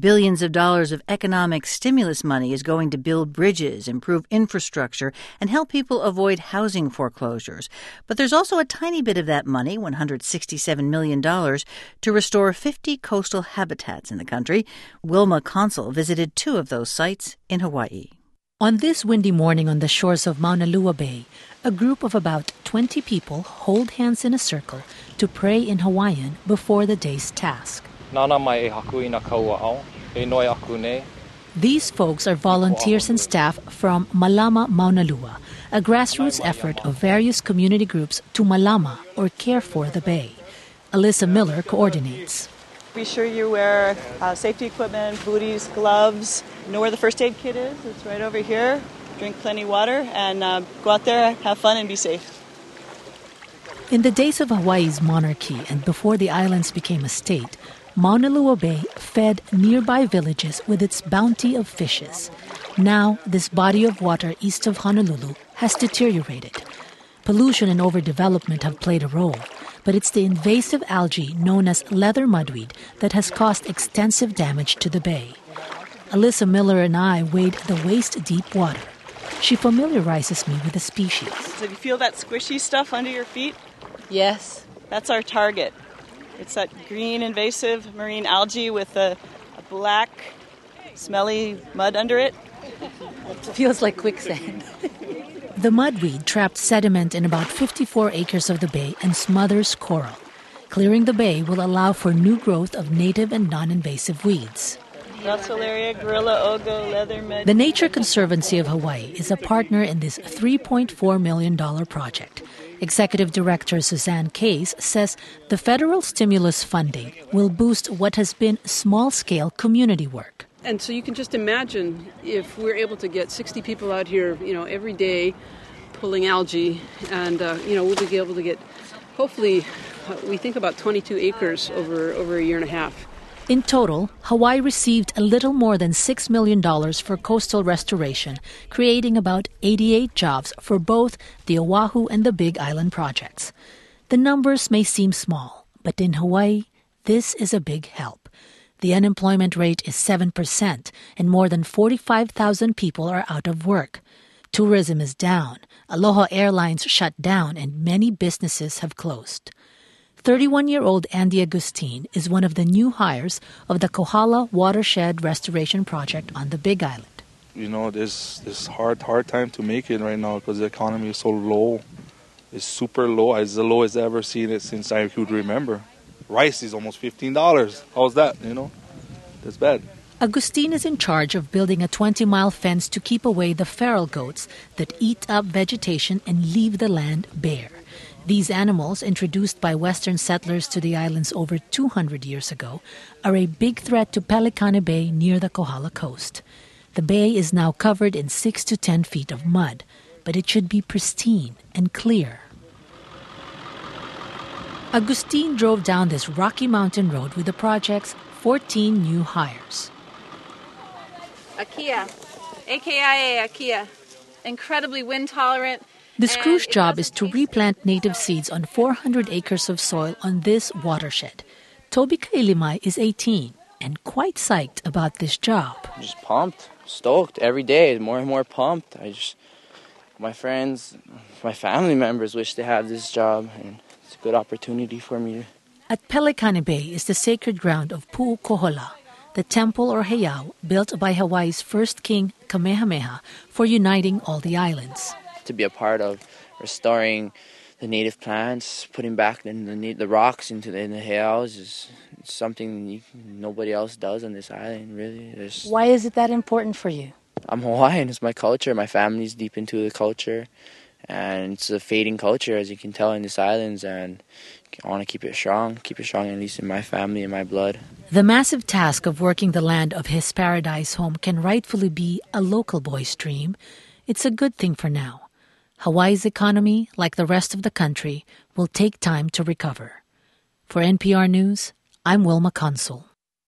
Billions of dollars of economic stimulus money is going to build bridges, improve infrastructure, and help people avoid housing foreclosures. But there's also a tiny bit of that money, $167 million, to restore 50 coastal habitats in the country. Wilma Consul visited 2 of those sites in Hawaii. On this windy morning on the shores of Mauna Lua Bay, a group of about 20 people hold hands in a circle to pray in Hawaiian before the day's task. These folks are volunteers and staff from Malama Mauna Lua, a grassroots effort of various community groups to malama, or care for, the bay. Alyssa Miller coordinates. Be sure you wear safety equipment, booties, gloves. Know where the first aid kit is? It's right over here. Drink plenty of water and go out there, have fun, and be safe. In the days of Hawaii's monarchy and before the islands became a state, Mauna Lua Bay fed nearby villages with its bounty of fishes. Now, this body of water east of Honolulu has deteriorated. Pollution and overdevelopment have played a role, but it's the invasive algae known as leather mudweed that has caused extensive damage to the bay. Alyssa Miller and I wade the waist-deep water. She familiarizes me with the species. So you feel that squishy stuff under your feet? Yes. That's our target. It's that green invasive marine algae with a black, smelly mud under it. It feels like quicksand. The mudweed trapped sediment in about 54 acres of the bay and smothers coral. Clearing the bay will allow for new growth of native and non-invasive weeds. Gracilaria, gorilla ogo, leather mud. The Nature Conservancy of Hawaii is a partner in this $3.4 million project. Executive Director Suzanne Case says the federal stimulus funding will boost what has been small-scale community work. And so you can just imagine if we're able to get 60 people out here, every day pulling algae, and, we'll be able to get, hopefully, we think about 22 acres over a year and a half. In total, Hawaii received a little more than $6 million for coastal restoration, creating about 88 jobs for both the Oahu and the Big Island projects. The numbers may seem small, but in Hawaii, this is a big help. The unemployment rate is 7%, and more than 45,000 people are out of work. Tourism is down, Aloha Airlines shut down, and many businesses have closed. 31-year-old Andy Agustin is one of the new hires of the Kohala Watershed Restoration Project on the Big Island. There's this hard time to make it right now because the economy is so low. It's super low. It's the lowest I've ever seen it since I could remember. Rice is almost $15. How's that, That's bad. Agustin is in charge of building a 20-mile fence to keep away the feral goats that eat up vegetation and leave the land bare. These animals, introduced by Western settlers to the islands over 200 years ago, are a big threat to Pelikane Bay near the Kohala coast. The bay is now covered in 6 to 10 feet of mud, but it should be pristine and clear. Agustin drove down this rocky mountain road with the project's 14 new hires. Akia, AKIA Akia, incredibly wind tolerant. This crew's job is to replant native seeds on 400 acres of soil on this watershed. Toby Kailimai is 18 and quite psyched about this job. I'm just pumped, stoked every day, more and more pumped. My friends, my family members wish to have this job, and it's a good opportunity for me. At Pelikane Bay is the sacred ground of Pu'ukohola, the temple or heiau built by Hawaii's first king, Kamehameha, for uniting all the islands. To be a part of restoring the native plants, putting back the rocks into the heiaus is something nobody else does on this island, really. Why is it that important for you? I'm Hawaiian. It's my culture. My family's deep into the culture, and it's a fading culture, as you can tell, in these islands, and I want to keep it strong, at least in my family and my blood. The massive task of working the land of his paradise home can rightfully be a local boy's dream. It's a good thing for now. Hawaii's economy, like the rest of the country, will take time to recover. For NPR News, I'm Wilma Consul.